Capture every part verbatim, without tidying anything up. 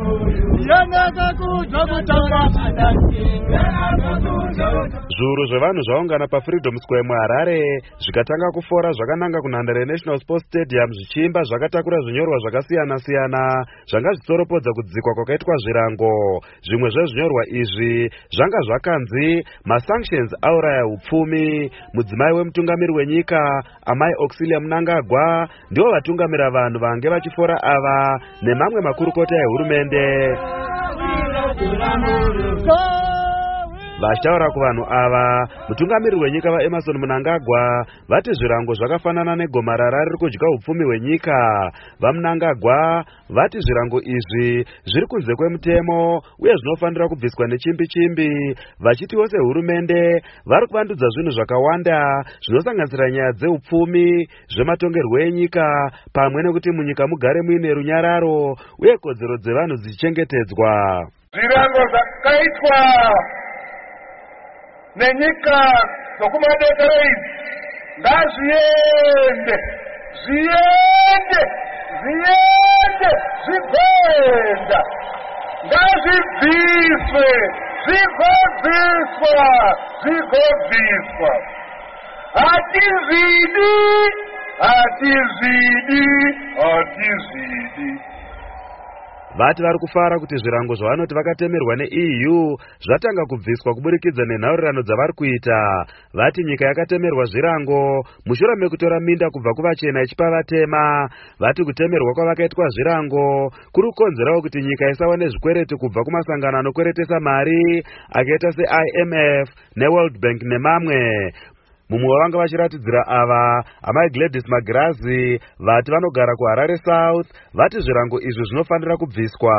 Zviuru zvevanhu zvaungana paFreedom Square muHarare zvikatanga kufora zvakananga kunhandare National Sports Stadium zvichiimba zvakatakura zvinyorwa zvakasiyana-siyana zvanga zvitsoropodza kudzikwa kwakaitwa zvirango. Zvimwe zvezvinyorwa izvi zvanga zvakanzi masanctions auraya hupfumi. Mudzimai wemutungamiri wenyika Amai Auxilia Mnangagwa ndivo vatungamira vanhu vange vachifora ava nemamwe makurukota ehurumende. Vachitaura kuvanhu ava, mutungamiri wenyika vaEmmerson Mnangagwa vati zvirango zvakafanana negomarara riri kudya hupfumi hwenyika. VaMnangagwa vati zvirango izvi zviri kunze kwemutemo uye zvinofanira kubviswa nechimbi chimbi, vachitiwo sehurumende vari kuvandudza zvinhu zvakawanda zvinosanganisira nyaya dzehupfumi, zvematongerwo enyika, pamwe nekuti munyika mugare muine runyararo uye kodzero dzevanhu dzichengetedzwa. Zvirango zvakaitwa nenyika dzokumadekere idzi ngazviende zviende zviende zvigenda ngazvibviswe zvigobviswa zvigobviswa hatizvidi hatizvidi hatizvidi. Vati vari kufara kuti zvirango zvavanoti vakatemerwa neE U zvatanga kubviswa kuburikidza nenhaurirano dzavari kuita. Vati nyika yakatemerwa zvirango mushure mekutora minda kubva kuvachena ichipa vatema. Vati kutemerwa kwavakaitwa zvirango kuri kukonzerawo kuti nyika isawane zvikwereti kubva kumasangano anokweretesa mari akaita seI M F neWorld Bank nemamwe. Mumwe wavanga vachiratidzira ava Amai Gladys Magirazi vati vanogara kuHarare South vati zvirango izvi zvinofanira kubviswa.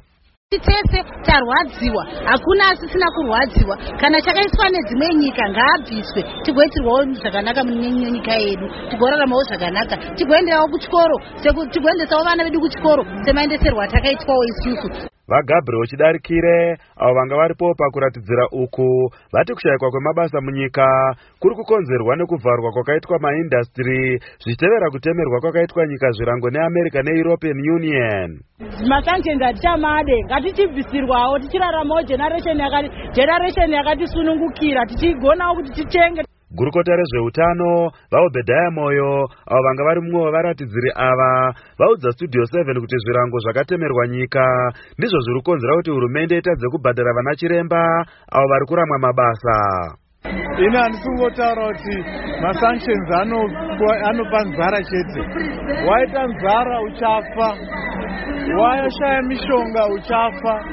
Tese tarwadziwa, hakuna asisina kurwadziwa. Kana chakaiswa nedzimwe nyika ngaabviswe, tigoitirwawo zvakanaka munyika yedu, tigoraramawo zvakanaka, tigoenderawo kuchikoro, tigoendesawo vana vedu kuchikoro semaendeserwo atakaitwawo isusu. VaGabriel Chidarikire avo vanga varipo pakuratidzira uku vati kushayikwa kwemabasa munyika kuri kukonzerwa nekuvharwa kwakaitwa maindastri zvichitevera kutemerwa kwakaitwa nyika zvirango neAmerica neEuropean Union. Masanctions atichamade ngatichibvisirwawo tichiraramawo generation yakati generation yakatisunungukira tichigonawo kuti tichenge. Gurukota rezveutano vaObedhaya Moyo avo vanga vari mumwe wevaratidziri ava vaudza Studio seven kuti zvirango zvakatemerwa nyika ndizvo zviri kukonzera kuti hurumende itadze kubhadhara vana chiremba avo vari kuramwa mabasa. Ini handisi kungotaura kuti masanctions anopa nzara chete. Waita nzara uchafa, washaya mishonga uchafa,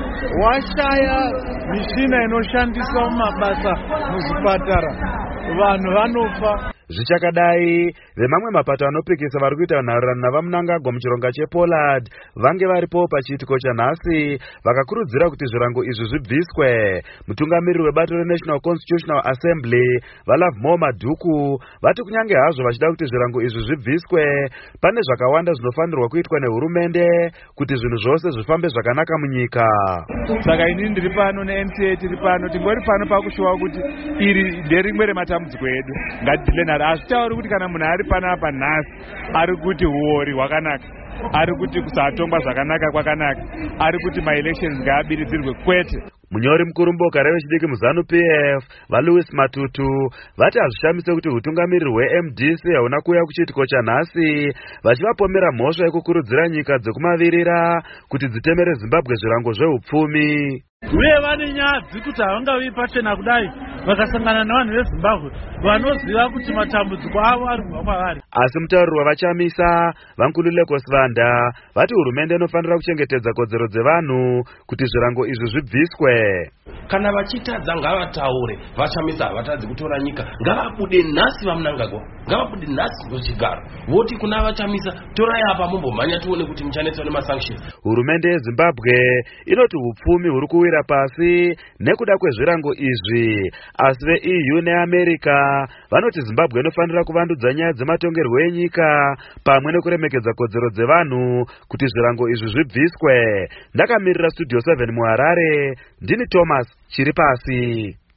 washaya mishina inoshandiswa mumabasa muzvipatara vanhu vanofa. Zvichakadai vemamwe mapato anopikisa vari kuita nharirano navaMnangagwa muchironga chePollard vange varipo pachiitiko chanhasi vakakurudzira kuti zvirango izvi zvibviswe. Mutungamiriri webato reNational Constitutional Assembly vaLovemore Madhuku vati kunyange hazvo vachida kuti zvirango izvi zvibviswe, pane zvakawanda zvinofanirwa kuitwa nehurumende kuti zvinhu zvose zvifambe zvakanaka munyika. Saka ini ndiri pano neN C A tiri pano tingori pano pakushuva kuti iri nderimwe rematambudziko edu. Ngatidile hazvitauri kuti kana munhu ari panapa nhasi ari kuti huori hwakanaka, ari kuti kusatongwa zvakanaka kwakanaka, ari kuti maelections ngaabiridzirwe, kwete. Munyori mukuru mboka revechidiki muZanu-P F vaLouis Matutu vati hazvishamise kuti utungamiriri hweM D C hauna kuuya kuchiitiko chanhasi vachivapomera mhosva yekukurudzira nyika dzekumavirira kuti dzitemere Zimbabwe zvirango zvehupfumi. Uye vane nyaya dzekuti havangavi pachena kudai vakasangana navanhu veZimbabwe vanoziva kuti matambudziko avo ari kubva kwavari. Asi mutauriri wavachamisa Vankululeko Sivanda vati hurumende inofanira kuchengetedza kodzero dzevanhu kuti zvirango izvi zvibviswe. Kana vachitadza ngavataure, vachamisa havatadzi kutora nyika, ngavabude nhasi vaMnangagwa, ngavabude nhasi kuchigaro voti kuna vachamisa torai apa mumbomhanya tione kuti muchanetswa nemasanctions. Hurumende yeZimbabwe inoti hupfumi huri kuwira pasi nekuda kwezvirango izvi, asi veE U neAmerica vanoti Zimbabwe inofanira kuvandudza nyaya dzematongerwo enyika pamwe nekuremekedza kodzero dzevanhu kuti zvirango izvi zvibviswe. Ndakamirira Studio seven muHarare, ndini Thomas Chiripasi.